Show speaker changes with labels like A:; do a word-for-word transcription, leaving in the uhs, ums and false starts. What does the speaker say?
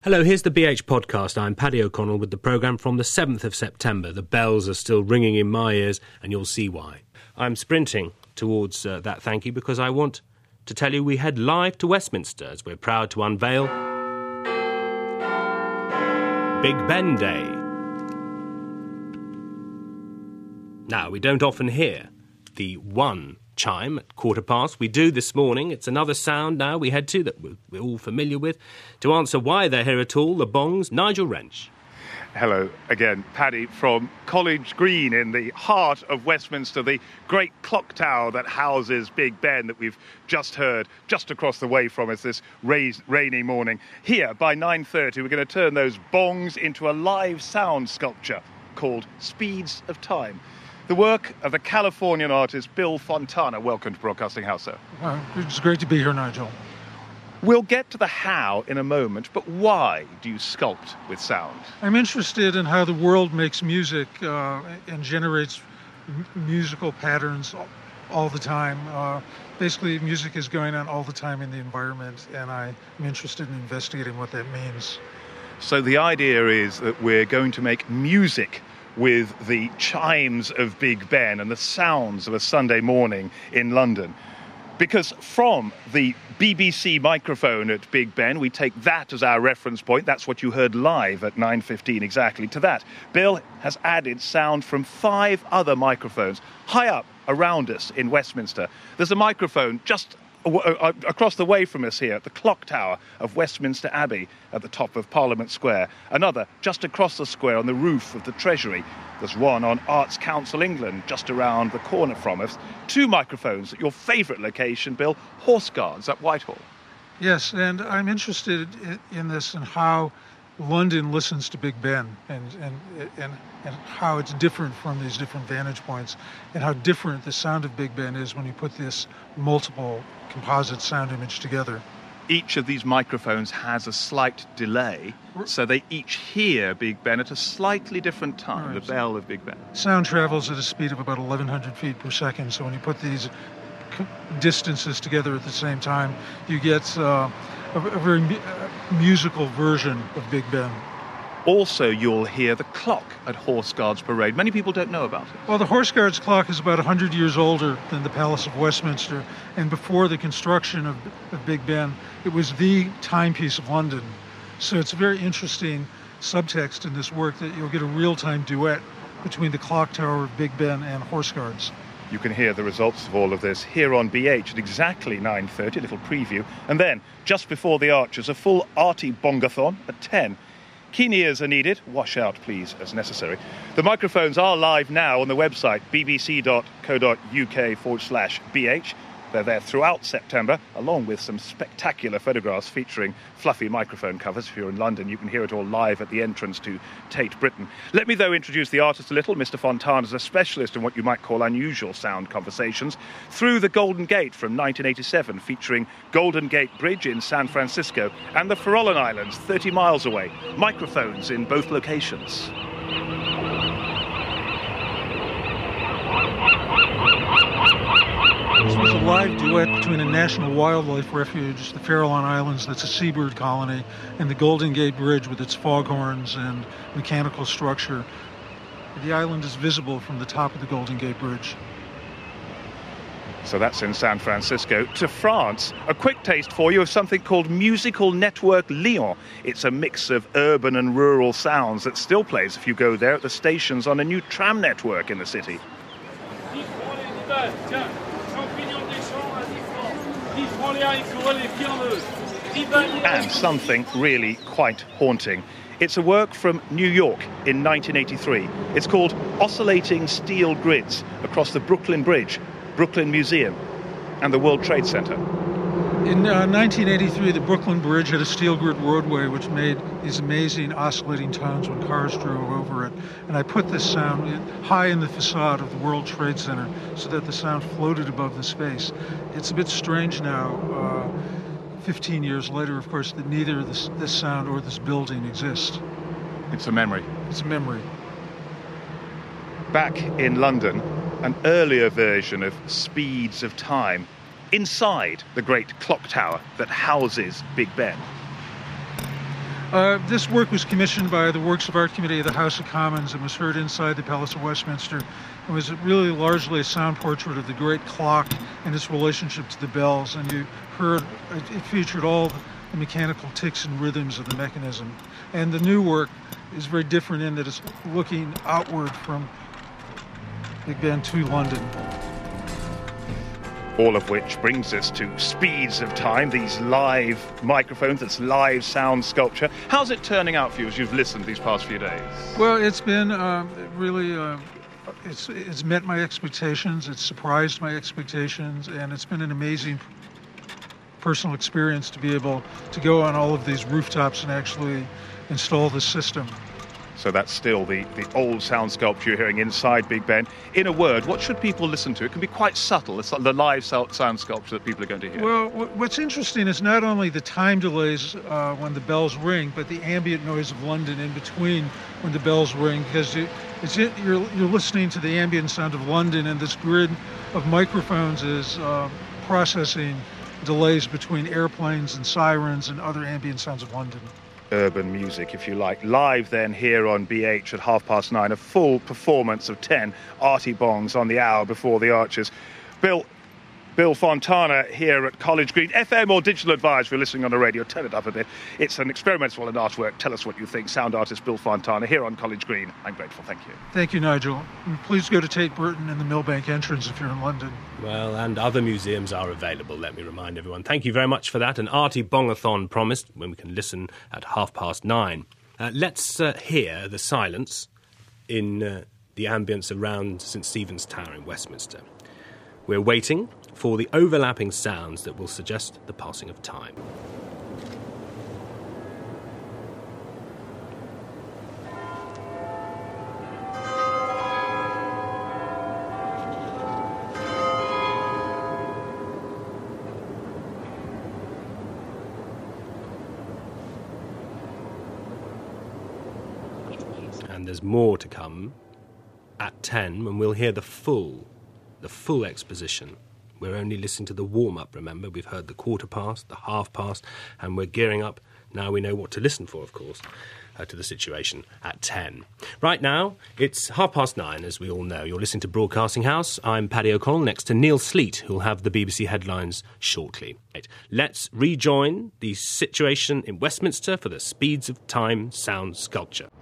A: Hello, here's the B H podcast. I'm Paddy O'Connell with the programme from the seventh of September. The bells are still ringing in my ears, and you'll see why. I'm sprinting towards uh, that thank you because I want to tell you we head live to Westminster as we're proud to unveil Big Ben Day. Now, we don't often hear the one chime at quarter past. We do this morning. It's another sound now we head to that we're, we're all familiar with. To answer why they're here at all, the bongs, Nigel Wrench.
B: Hello again, Paddy, from College Green in the heart of Westminster, the great clock tower that houses Big Ben that we've just heard just across the way from us this rainy morning. Here, by nine thirty, we're going to turn those bongs into a live sound sculpture called Speeds of Time. The work of the Californian artist Bill Fontana. Welcome to Broadcasting House, sir.
C: Uh, it's great to be here, Nigel.
B: We'll get to the how in a moment, but why do you sculpt with sound?
C: I'm interested in how the world makes music uh, and generates m- musical patterns all, all the time. Uh, basically, music is going on all the time in the environment, and I'm interested in investigating what that means.
B: So the idea is that we're going to make music with the chimes of Big Ben and the sounds of a Sunday morning in London. Because from the B B C microphone at Big Ben, we take that as our reference point. That's what you heard live at nine fifteen exactly. To that, Bill has added sound from five other microphones high up around us in Westminster. There's a microphone just across the way from us here at the clock tower of Westminster Abbey at the top of Parliament Square. Another just across the square on the roof of the Treasury. There's one on Arts Council England just around the corner from us. Two microphones at your favourite location, Bill, Horse Guards at Whitehall.
C: Yes, and I'm interested in this and how London listens to Big Ben and, and and and how it's different from these different vantage points and how different the sound of Big Ben is when you put this multiple composite sound image together.
B: Each of these microphones has a slight delay, so they each hear Big Ben at a slightly different time, right. The bell of Big Ben.
C: Sound travels at a speed of about eleven hundred feet per second, so when you put these distances together at the same time, you get uh, a, a very mu- musical version of Big Ben.
B: Also, you'll hear the clock at Horse Guards Parade. Many people don't know about it.
C: Well, the Horse Guards clock is about one hundred years older than the Palace of Westminster, and before the construction of, of Big Ben, it was the timepiece of London. So it's a very interesting subtext in this work that you'll get a real-time duet between the clock tower of Big Ben and Horse Guards.
B: You can hear the results of all of this here on B H at exactly nine thirty, a little preview. And then, just before the Archers, a full arty bongathon at ten. Keen ears are needed. Wash out, please, as necessary. The microphones are live now on the website, bbc.co.uk forward slash BH. They're there throughout September, along with some spectacular photographs featuring fluffy microphone covers. If you're in London, you can hear it all live at the entrance to Tate Britain. Let me, though, introduce the artist a little. Mister Fontana is a specialist in what you might call unusual sound conversations. Through the Golden Gate from nineteen eighty-seven, featuring Golden Gate Bridge in San Francisco and the Farallon Islands thirty miles away. Microphones in both locations.
C: This was a live duet between a national wildlife refuge, the Farallon Islands, that's a seabird colony, and the Golden Gate Bridge with its foghorns and mechanical structure. The island is visible from the top of the Golden Gate Bridge.
B: So that's in San Francisco. To France, a quick taste for you of something called Musical Network Lyon. It's a mix of urban and rural sounds that still plays if you go there at the stations on a new tram network in the city. And something really quite haunting. It's a work from New York in nineteen eighty-three. It's called Oscillating Steel Grids across the Brooklyn Bridge, Brooklyn Museum, and the World Trade Center.
C: In uh, nineteen eighty-three, the Brooklyn Bridge had a steel grid roadway which made these amazing oscillating tones when cars drove over it. And I put this sound in, high in the facade of the World Trade Center so that the sound floated above the space. It's a bit strange now, uh, fifteen years later, of course, that neither this, this sound or this building exists.
B: It's a memory.
C: It's a memory.
B: Back in London, an earlier version of Speeds of Time, inside the great clock tower that houses Big Ben.
C: Uh, this work was commissioned by the Works of Art Committee of the House of Commons and was heard inside the Palace of Westminster. It was really largely a sound portrait of the great clock and its relationship to the bells, and you heard it featured all the mechanical ticks and rhythms of the mechanism. And the new work is very different in that it's looking outward from Big Ben to London.
B: All of which brings us to Speeds of Time, these live microphones, this live sound sculpture. How's it turning out for you as you've listened these past few days?
C: Well, it's been um, really, uh, it's, it's met my expectations, it's surprised my expectations, and it's been an amazing personal experience to be able to go on all of these rooftops and actually install this system.
B: So that's still the, the old sound sculpture you're hearing inside Big Ben. In a word, what should people listen to? It can be quite subtle. It's like the live sound sculpture that people are going to hear.
C: Well, what's interesting is not only the time delays uh, when the bells ring, but the ambient noise of London in between when the bells ring, because you, it's, you're, you're listening to the ambient sound of London, and this grid of microphones is uh, processing delays between airplanes and sirens and other ambient sounds of London.
B: Urban music, if you like. Live then here on B H at half past nine, a full performance of ten Artie Bongs on the hour before the Archers. Bill Bill Fontana here at College Green. F M or digital advice if you're listening on the radio, turn it up a bit. It's an experimental and artwork. Tell us what you think. Sound artist Bill Fontana here on College Green. I'm grateful. Thank you.
C: Thank you, Nigel. And please go to Tate Britain and the Millbank entrance if you're in London.
A: Well, and other museums are available, let me remind everyone. Thank you very much for that. An Artie Bongathon promised when we can listen at half past nine. Uh, let's uh, hear the silence in uh, the ambience around St Stephen's Tower in Westminster. We're waiting for the overlapping sounds that will suggest the passing of time. And there's more to come at ten when we'll hear the full, the full exposition. We're only listening to the warm-up, remember. We've heard the quarter past, the half past, and we're gearing up. Now we know what to listen for, of course, uh, to the situation at ten. Right now, it's half past nine, as we all know. You're listening to Broadcasting House. I'm Paddy O'Connell, next to Neil Sleet, who'll have the B B C headlines shortly. Right. Let's rejoin the situation in Westminster for the Speeds of Time sound sculpture.